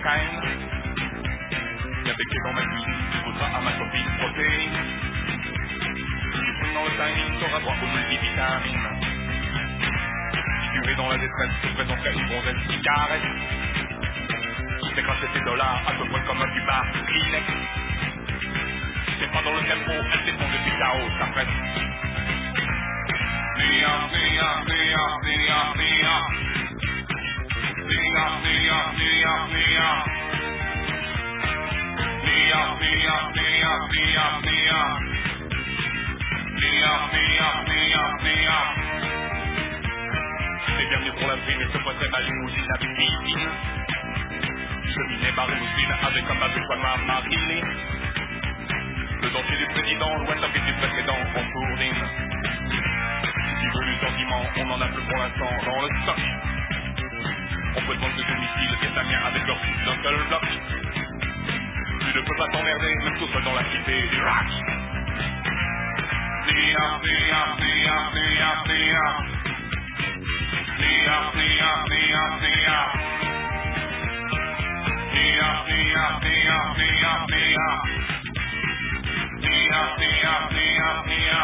cocaïne. Viens becquer dans ma cuisine, tu goûteras à ma copine protéine. Tu fumes dans le timing, t'auras droit aux multivitamines. Si tu es dans la détresse, je te présenterai une gonzesse qui caresse. Je fais cracher tes dollars à peu près comme un bar Kleenex. C'est pas dans le tempo, elle dépend depuis KO, ça presse. Nia, nia, nia, nia, nia. Nia, nia, nia, nia. Nia, nia, nia, nia, nia. Nia, nia, nia, nia. C'est bienvenu pour la prime et ce poisson ma limousine avec piscine. Cheminée par limousine avec un bateau de ma marinée. Le dentier du président, loin de du précédent, en tournine. Tu veux du sentiment, on en a plus pour l'instant dans le stock. On peut te vendre de domicile, vietnamien avec leur fils d'un seul bloc. Tu ne peux pas t'emmerder, même tout seul dans la cité du rock. Nia, nia, nia, nia, nia. Nia, nia, nia, nia. Nia, nia, nia, nia, nia. Nia, nia, nia, nia.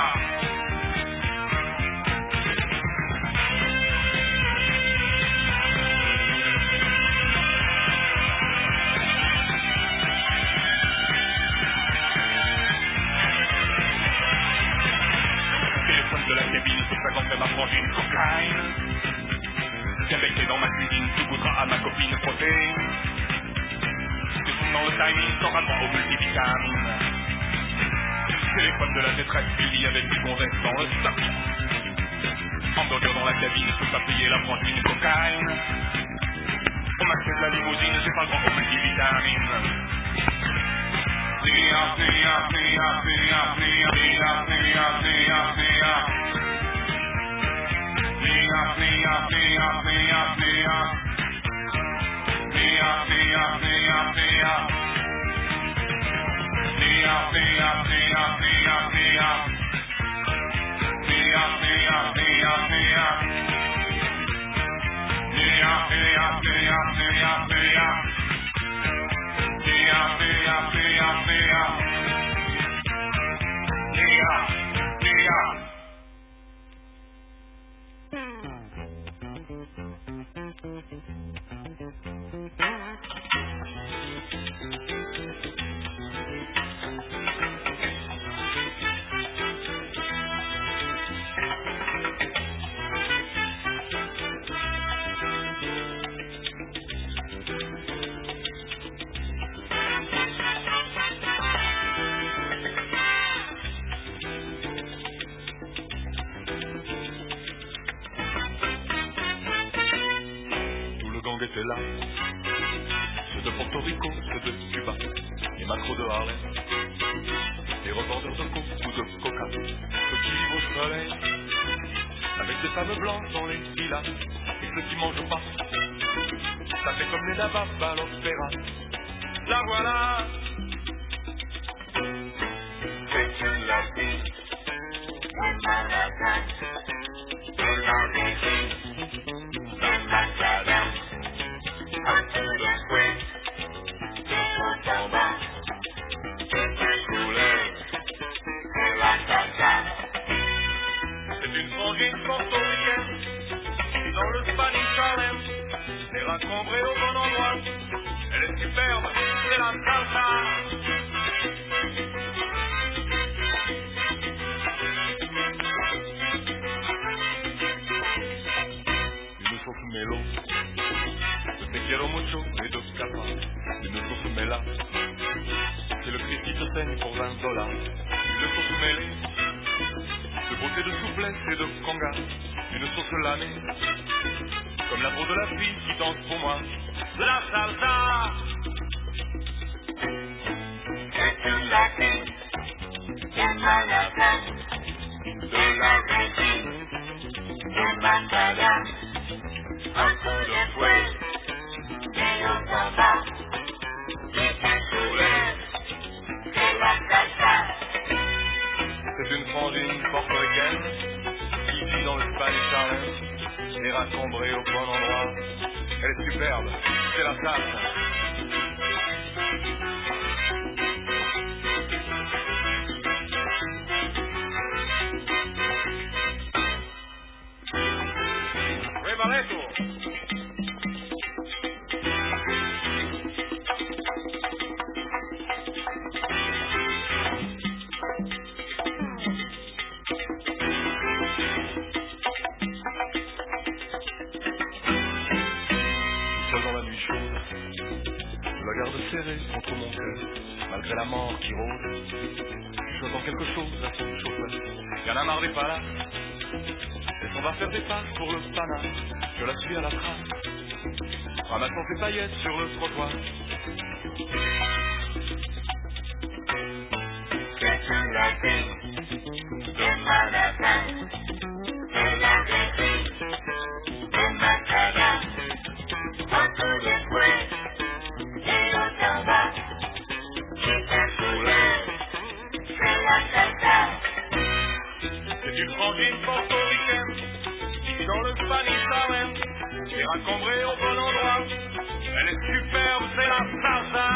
Téléphone de la cabine, je présenterai ma frangine cocaïne. Viens becquer dans ma cuisine, tu goûteras à ma copine protéine. Tu fumes dans le timing, t'auras droit aux multivitamines. Téléphone de la détresse, il y avait des gonzesses dans le stock. Hamburger dans la cabine, je peux pas payer la frangine cocaïne. On m'achète la limousine, j'ai pas le droit aux multivitamines. Nia, nia, nia, nia, nia, nia, nia, nia, nia. Nia, nia, nia, nia, nia. Nia, nia, nia, nia. Nia, nia, nia, nia, nia. Nia, nia, nia, nia. Nia, nia, nia, nia, nia. Nia, nia, nia, nia. Nia, nia. Était là, ceux de Porto Rico, ceux de Cuba, les macros de Harlem, les revendeurs de coke ou de coca, ceux qui vivent au soleil, avec des femmes blanches dans les villas, et ceux qui mangent pas, ça fait comme les nababs à l'opéra. La voilà, c'est une latine, une Manhattan, de la Régine, d'un Macadam. Un peu de fouet, de haut en bas, c'est une couleur, c'est la caca. C'est une frangine portoricaine, dans le Spanish Harlem, c'est raccombré au bon endroit, elle est superbe, c'est la salsa. Une sauce mélo. Te quiero mucho et dos capas, une sauce mêlée, c'est le crédit de scène pour $20. Une sauce mêlée, de beauté, de souplesse et de conga, une sauce lamée, comme la peau de la fille qui danse pour moi, la salsa. C'est une latine, une Manhattan, de la Régine, de Macadam, un peu de fouet. C'est une frangine portoricaine qui vit dans le Spanish Harlem et raccombrée au bon endroit. Elle est superbe, c'est la tasse. Revaletto. Seul dans la nuit chaude, je la garde serrée contre mon cœur, malgré la mort qui rôde. J'entends quelque chose à son chauffeur. Y'en a marre des pas là. Et s'en va faire des passes pour le panache. Je la suis à la trace, ramassant ses paillettes sur le trottoir. C'est une latine de Manhattan, c'est la rétine de Macadam. Beaucoup de fruits et au tabac, qui t'insoulève, c'est la cata. C'est une frangine portoricaine qui dans le Spanish Harlem est raccombrée au bon endroit. Elle est superbe, c'est la salsa.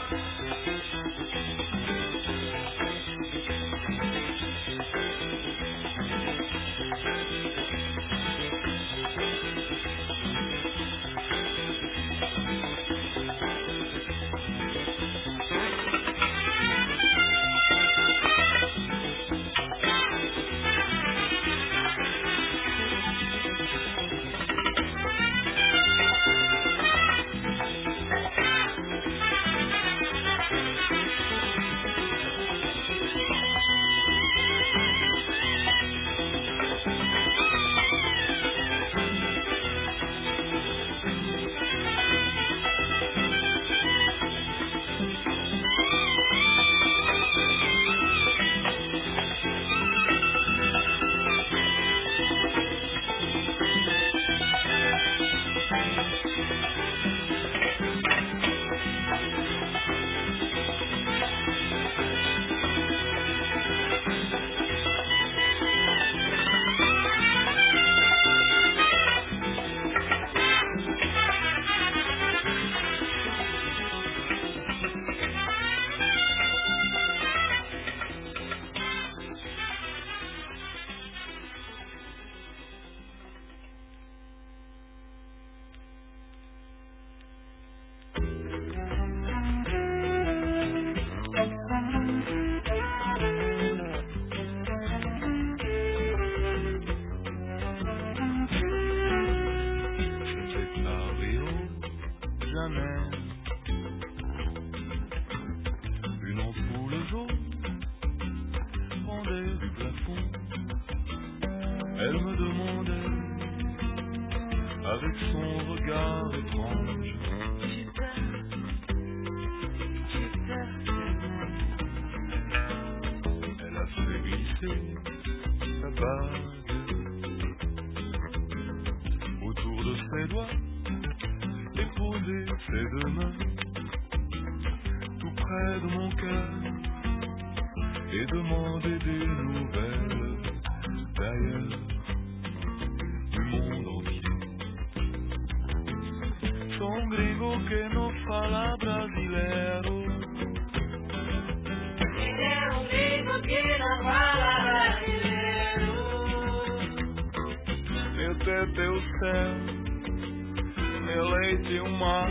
Une ampoule jaune pendait du plafond. Elle me demandait avec son regard étrange. Elle a fait glisser sa bague autour de ses doigts et posé ses deux mains tout près de mon cœur et demandé des nouvelles d'ailleurs du monde entier. Son griego que no fala brasileiro. Ele é griego que não fala brasileiro. Meu teto é o céu, meu leite é o mar.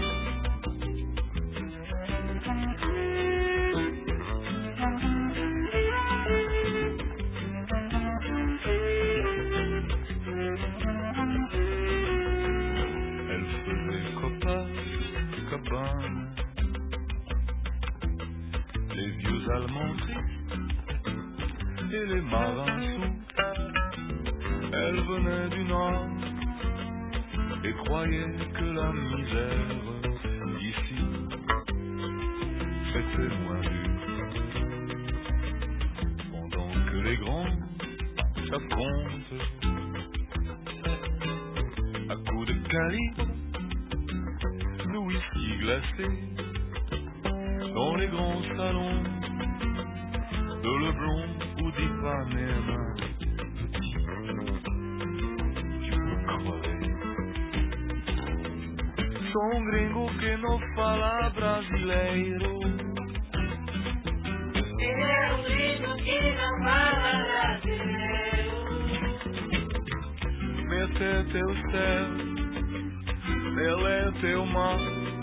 Les vieux Allemands tristes et les marins sous. Elle venait du nord et croyait que la misère ici c'était moins dur. Pendant que les grands s'affrontent à coups de calibre, le whisky glacé dans les grands salons de Leblon ou d'Ipanema. Tu peux croire, Sou um gringo que não fala brasileiro. Ele é um gringo que não fala brasileiro. Mete é teu céu, ele é teu mar.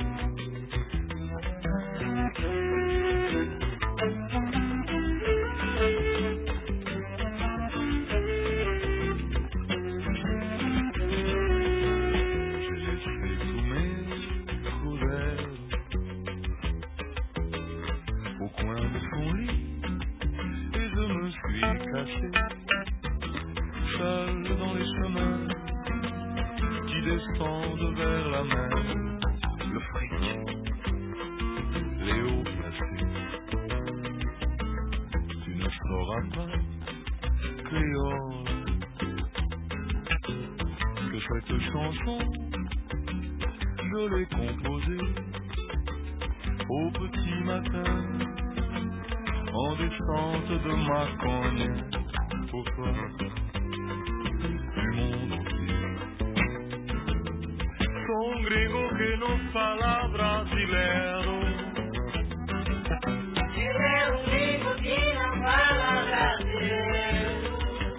Seul dans les chemins qui descendent vers la mer, le fric, les hauts placés. Tu ne sauras pas, créole, que cette chanson, je l'ai composée au petit matin, en descente de ma cogne, pour toi. Sou um gringo que não fala brasileiro. Ele é um gringo que não fala brasileiro.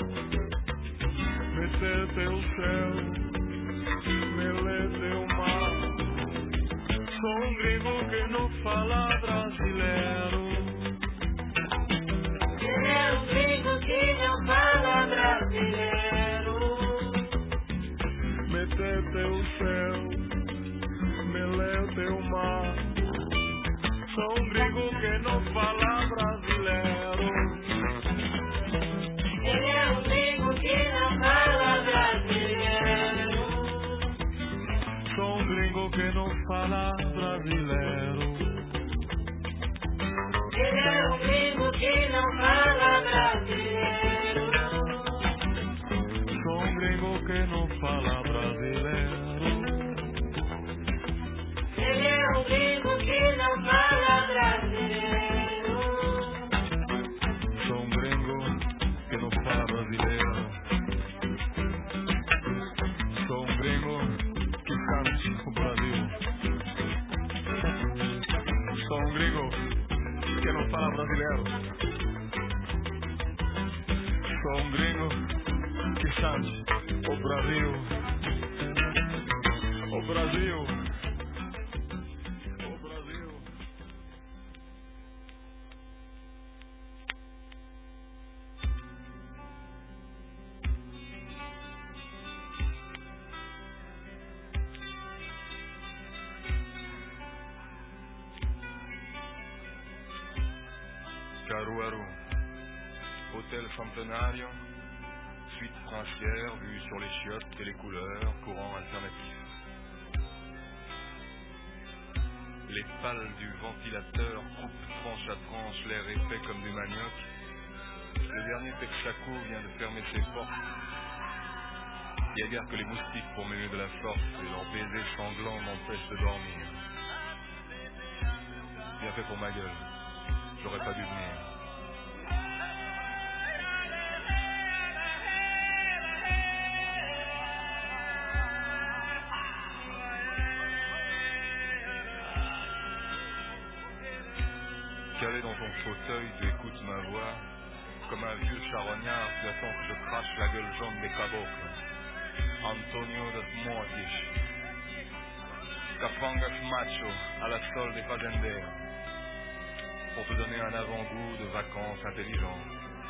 Mete é teu céu, mele é teu mar. Sou um gringo que não fala brasileiro. Ele é um gringo que não fala brasileiro. Mete é teu céu, mele é teu mar. Sou um gringo que não fala brasileiro. Ele é um gringo que não fala brasileiro. Sou um gringo que não fala brasileiro. Ele é um gringo que não fala brasileiro. Sou um gringo que não fala brasileiro. Ele é um gringo que não fala brasileiro. Sou um gringo que não fala brasileiro. Sou um gringo que canta o Brasil. Sou um gringo que não fala brasileiro. Sou um gringo que canta o Brasil. O Brasil. O Brasil. Caruaru, hôtel Centenario, suite princière, vue sur les chiottes et les couleurs, courant alternatif. Les pales du ventilateur coupent tranche à tranche l'air épais comme du manioc. Le dernier Texaco vient de fermer ses portes. Il n'y a guère que les moustiques pour m'aimer de la force et leurs baisers sanglants m'empêchent de dormir. Bien fait pour ma gueule. J'aurais pas dû venir. Calé dans ton fauteuil, tu écoutes ma voix. Comme un vieux charognard, tu attends que je crache la gueule jaune des cabocles. Antonio de Mortis. Cafangas macho à la solde des fazenderos. Pour te donner un avant-goût de vacances intelligentes.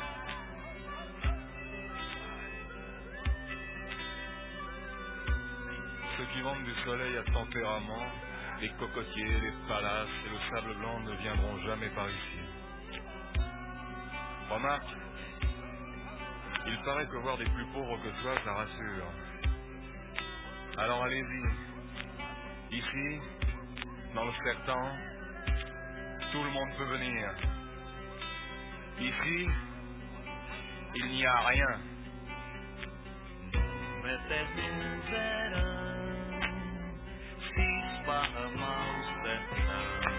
Ceux qui vendent du soleil à tempérament, les cocotiers, les palaces et le sable blanc ne viendront jamais par ici. Remarque, il paraît que voir des plus pauvres que toi, ça rassure. Alors allez-y. Ici, dans le sertan, tout le monde peut venir. Ici, il n'y a rien. Eterno verão se esparrama o sertão.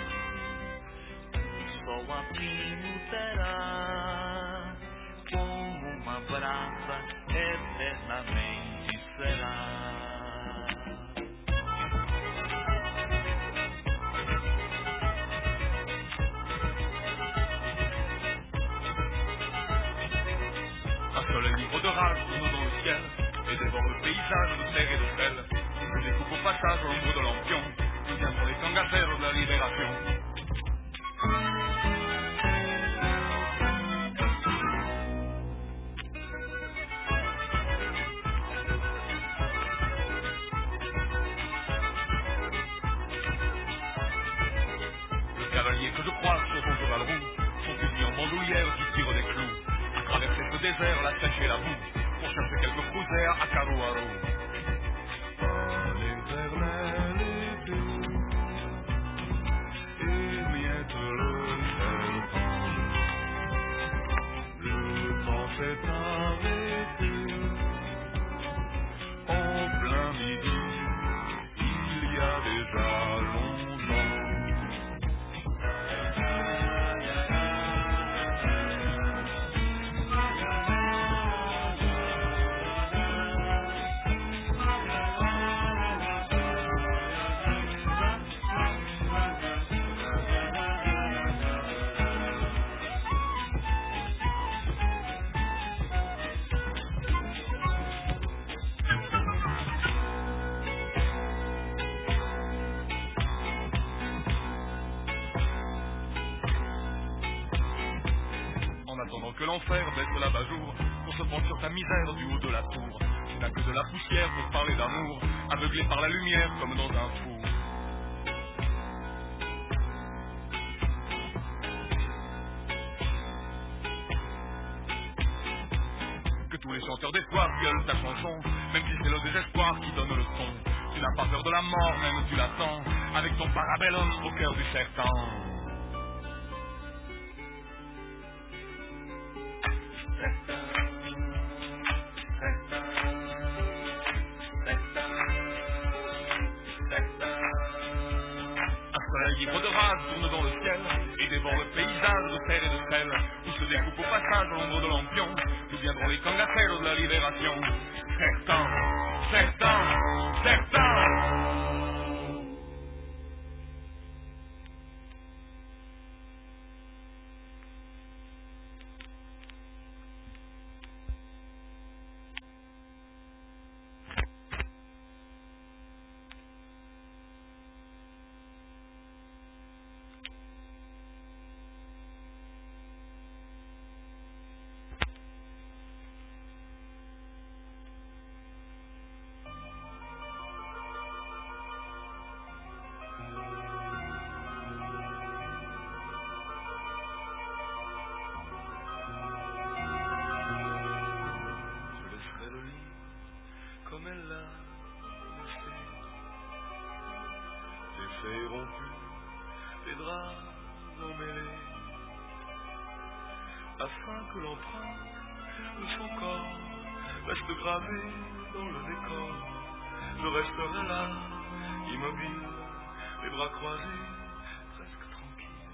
O sol a fino terá, como uma brasa eternamente será. de rage tourne dans le ciel et dévore le paysage de terre et de sel. Je découpe au passage à l'ombre de lampion, nous viendrons les cangataires de la libération. Le cavalier que je croise sur son cheval roux, son fusil en bandoulière qui tire des clous, à traverser ce désert, la sèche et la boue, pour chercher quelques cruisers à Caruaro. Aller vers l'été, émiette le serpent. Le temps s'est arrêté, en plein midi, il y a déjà longtemps. En attendant que l'enfer baisse l'abat-jour, pour se prendre sur ta misère du haut de la tour, tu n'as que de la poussière pour parler d'amour, aveuglé par la lumière comme dans un four. Que tous les chanteurs d'espoir gueulent ta chanson, même si c'est le désespoir qui donne le ton. Tu n'as pas peur de la mort, même tu l'attends, avec ton parabellum au cœur du serpent. Ivre de rage tourne dans le ciel et dévore le paysage de terre et de sel, où se découpe au passage à l'ombre de lampion, d'où viendront les cangataires de la libération. Certains, certains, certains. Comme elle l'a laissé, les feuilles rompues, les draps emmêlés, afin que l'empreinte de son corps reste gravée dans le décor. Je resterai là, immobile, les bras croisés, presque tranquille.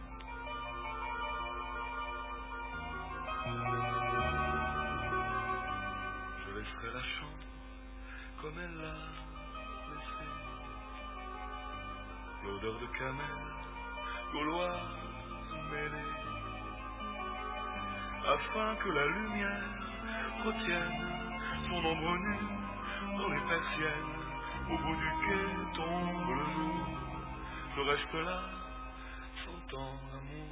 Je laisserai la chambre comme elle l'a laissé, l'odeur de cannelle, gauloise mêlée, afin que la lumière retienne son ombre nue dans les persiennes. Au bout du quai tombe le jour, je reste là, sentant l'amour.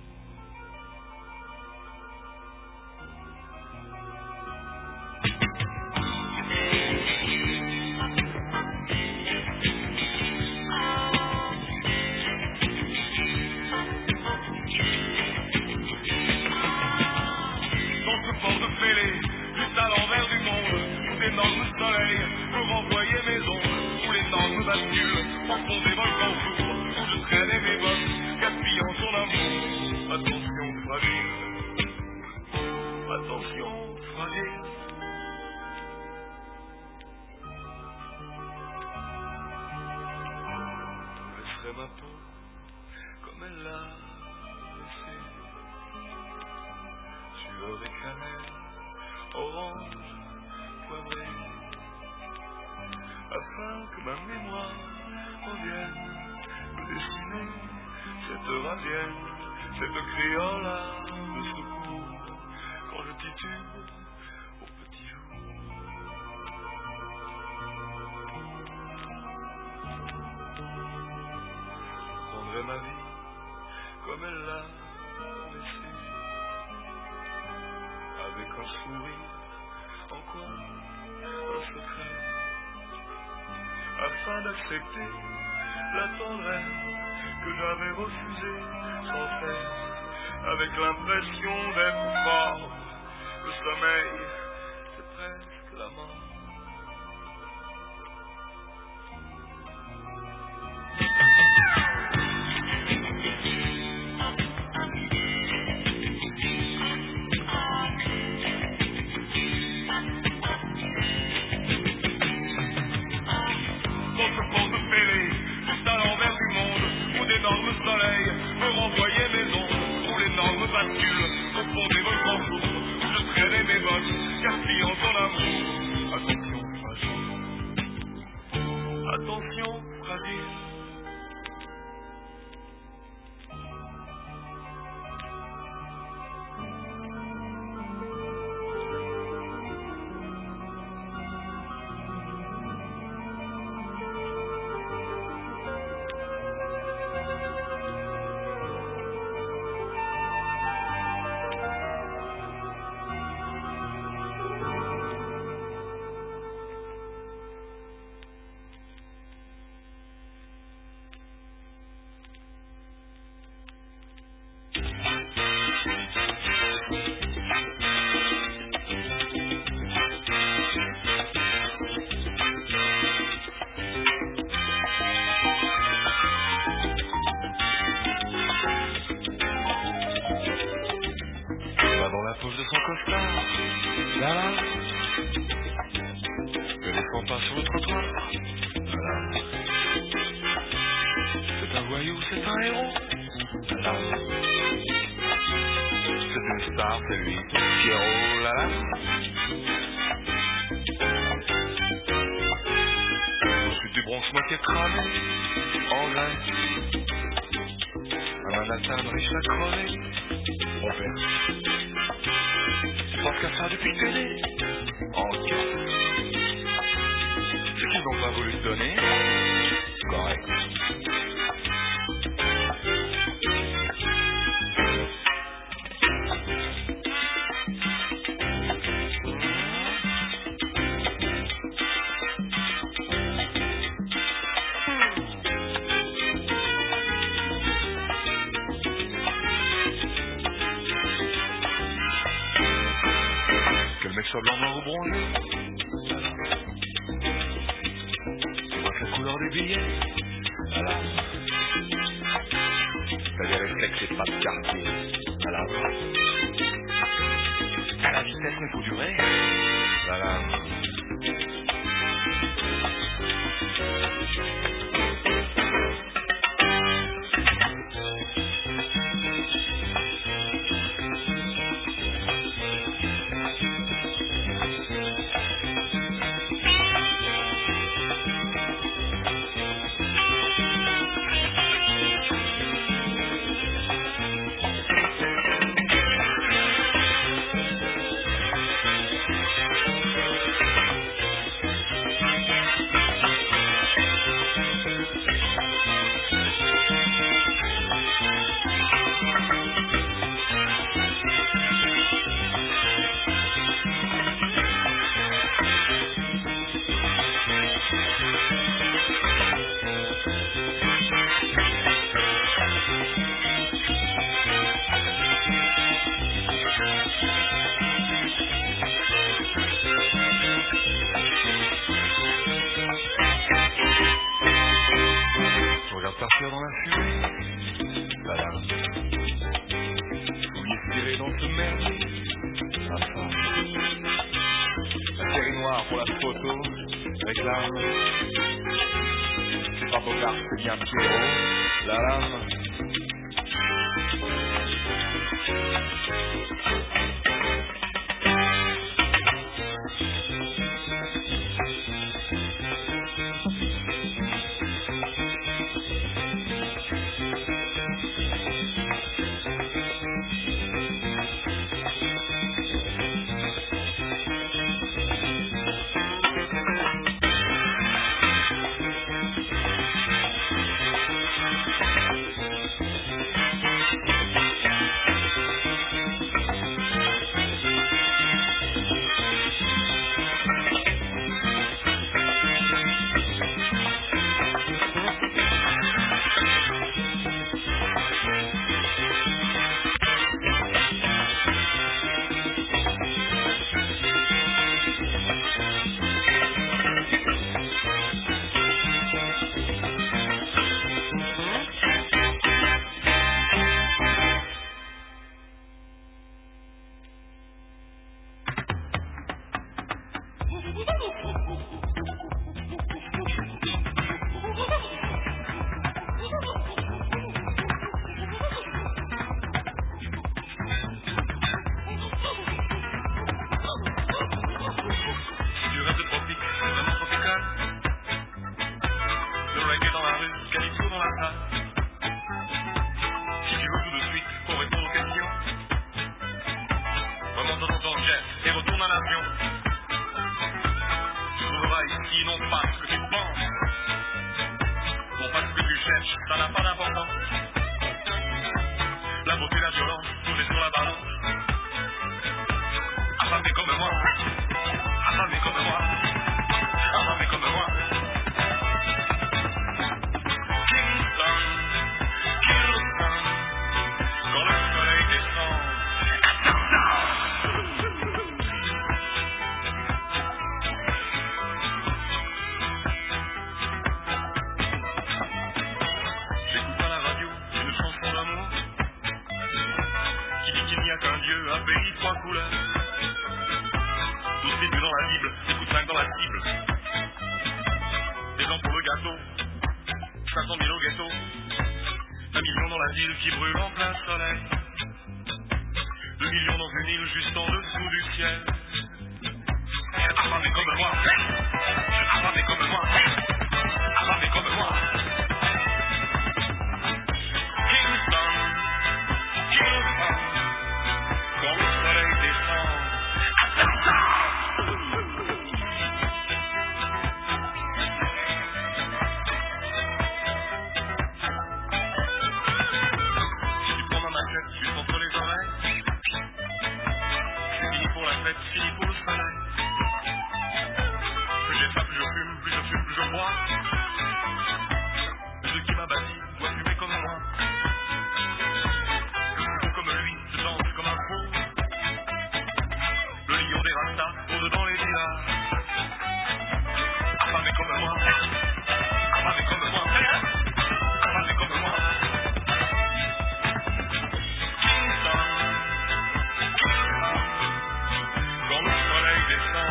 Juste à l'envers du monde, d'énormes soleils me renvoyaient mes ombres, où les normes basculent, en fond des volcans sourds, où je traînais mes bottes, gaspillant son amour. Attention fragile, attention fragile. Je laisserai ma peau comme elle l'a laissée, sueur et cannelle, orange, poivré, afin que ma mémoire revienne me dessiner cette radienne, cette créole de secours, quand je titube au petit jour. ma vie comme elle l'a laissé, avec un sourire, encore un secret, afin d'accepter la tendresse que j'avais refusée sans cesse, avec l'impression d'être fort. Le sommeil, c'est presque la mort. Contre porte-fêlé, juste à l'envers du monde, où d'énormes soleils me renvoyaient mes ondes, où l'énorme bascule au fond des volcans sourds, où je traînais mes bottes, gaspillant ton amour. Attention fragile, attention fragile. Va dans la poche de son costard, là, ne descend pas sur le trottoir, voilà. C'est un voyou, c'est un héros, voilà. C'est une star, c'est lui, Pierrot, là, là. Au sud du Bronx, moitié cramé, en Grèce. Un Manhattan riche à crever, mon père. Tu penses qu'à ça depuis que t'es né, en quête. C'est qu'ils n'ont pas voulu te donner, correct. Que le mec soit blanc, noir ou bronzé, voilà. Tu vois que la couleur des billets, voilà. T'as des réflexes et pas de quartier, voilà. T'as la vitesse mais faut durer, voilà. Je regarde partir dans la fumée, voilà. Vous espérez dans ce merdier, enfin. La série noire pour la photo, réclame. C'est pas Bogart, c'est bien Pierrot, la lame. Tu rêves de tropique, c'est vraiment tropical. Le reggae dans la rue, calypso dans la salle. Si tu veux tout de suite, pour répondre aux questions, remonte dans ton jet et retourne à l'avion. Tu trouveras ici non pas ce que tu penses, non pas ce que tu cherches, ça n'a pas d'importance. La beauté, la violence, tout est sur la balance. Affamé comme moi, affamé comme moi, affamé comme moi. Kingston, Kingston, quand le soleil descend. J'écoute à la radio une chanson d'amour qui dit qu'il n'y a qu'un Dieu, un pays, trois couleurs. 12 tribus dans la Bible, des coups de 5 dans la cible. Des gens pour le gâteau, 500 000 au ghetto. 1 million dans la ville qui brûle en plein soleil. 2 millions dans une île juste en dessous du ciel. Affamé comme moi, affamé comme moi, affamé comme moi. Kingston, Kingston, quand le soleil descend. Si tu prends dans ma tête, juste entre les oreilles, c'est fini pour la fête, fini pour le soleil. Plus j'ai faim, plus je fume, plus je fume, plus je bois. Celui qui m'a bâti doit fumer comme moi. Le plus beau comme lui, je danse comme un fou. Le lion des rastas, rôde dans les villages. Affamé comme moi, affamé comme moi, affamé comme moi. Kingston, Kingston, quand le soleil descend.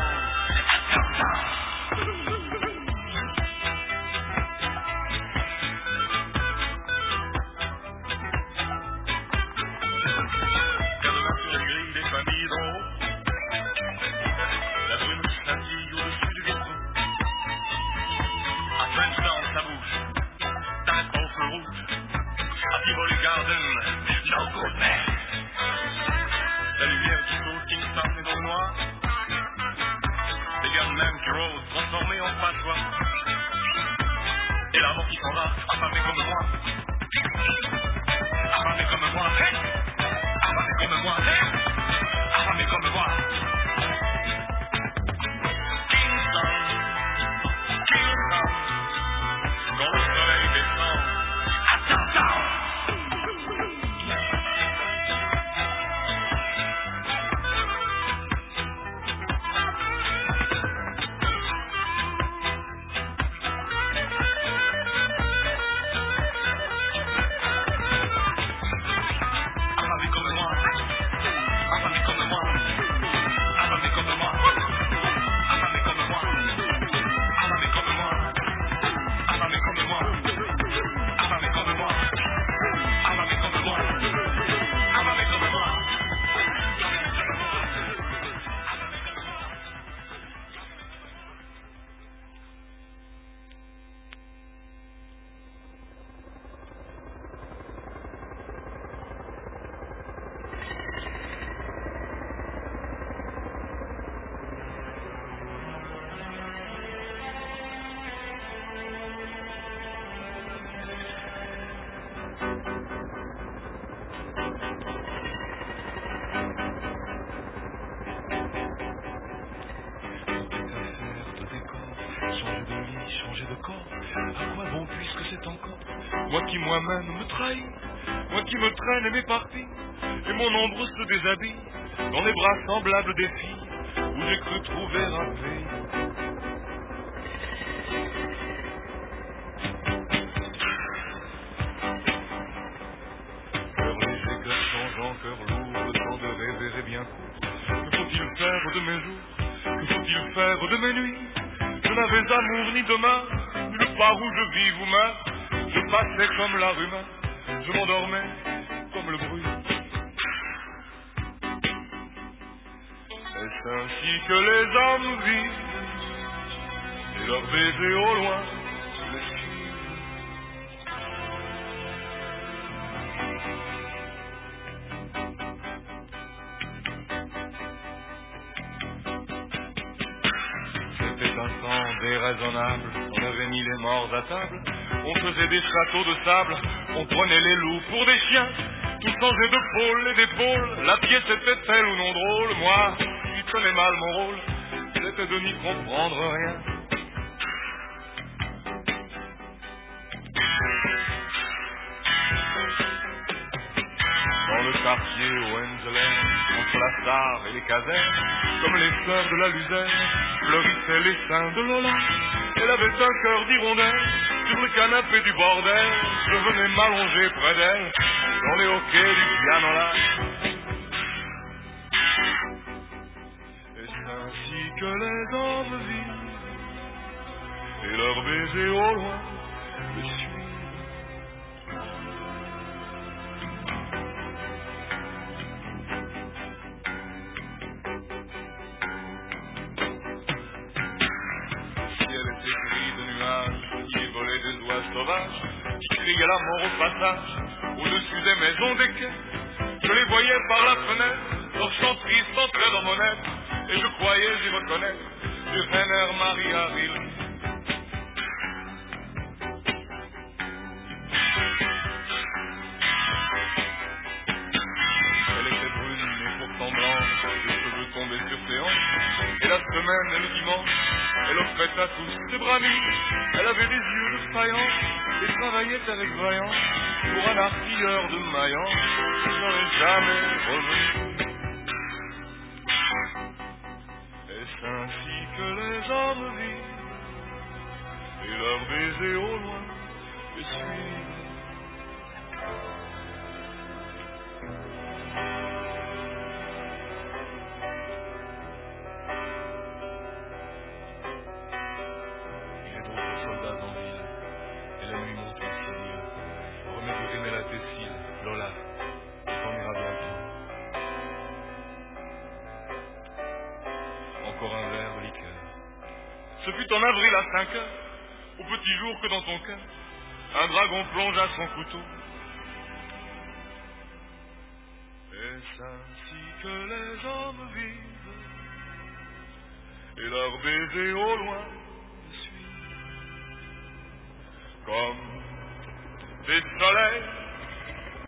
Cadenas sur les grilles des familles d'en haut. La brume scintille au-dessus du vitrau. À Frenchtown, ça bouge. T'arrêtes pas au feu rouge. À Tivoli Garden, no good man. La lumière qui saute, Kingston est dans le noir. Des gunmen qui rôdent, transformés en passoires. Et la mort qui s'en va, affamé comme moi. Affamé comme moi, hey! Affamé comme moi, hey! Affamé comme moi. Kingston, Kingston, quand le soleil descend. Attends! Affamé comme moi, affamé comme moi, affamé comme moi, affamé comme moi, affamé comme moi, affamé comme moi, affamé comme moi, affamé comme moi, affamé comme moi. Changer de lit, changer de corps, à quoi bon puisque c'est encore moi qui moi-même me trahis, moi qui me traîne et m'éparpille, et mon ombre se déshabille dans les bras semblables des filles où j'ai cru trouver un pays. Cœur léger, cœur changeant, cœur lourd, le temps de rêver est bien court. Que faut-il faire de mes jours? Que faut-il faire de mes mes nuits. Je n'avais amour ni demain, nulle part où je vis ou meurs. Je passais comme la rumeur, je m'endormais comme le bruit. Est-ce ainsi que les hommes vivent, et leurs baisers au loin les suivent? C'était un temps déraisonnable, on avait mis les morts à table, on faisait des châteaux de sable, on prenait les loups pour des chiens, tout changeait de pôle et d'épaule, la pièce était telle ou non drôle, moi, je connais mal mon rôle, c'était de n'y comprendre rien. Dans le quartier Hohenzollern, entre la Sarre et les casernes, comme les fleurs de la luzerne, fleurissaient les seins de Lola. Elle avait un cœur d'hirondelle, sur le canapé du bordel, je venais m'allonger près d'elle, dans les hoquets du pianola. Et c'est ainsi que les hommes vivent, et leurs baisers au loin les suivent. Qui volait des oies sauvages, qui criaient la mort au passage, au-dessus des maisons des quais. Je les voyais par la fenêtre, leur chant triste entrait dans mon être, et je croyais y reconnaître du Rainer Maria Rilke. Elle était brune mais pourtant blanche, les cheveux tombaient sur ses hanches, et la semaine et le dimanche, elle offrait à tous ses bras nus. Elle avait des yeux de faïence et travaillait avec vaillance pour un artilleur de Mayence qui n'aurait jamais revenu. Est-ce ainsi que les hommes vivent, et leurs baisers au loin les suivent? Encore un verre de liqueur. Ce fut en avril à 5 heures, au petit jour que dans ton cœur, un dragon plongea son couteau. Est-ce ainsi que les hommes vivent, et leurs baisers au loin les suivent, comme des soleils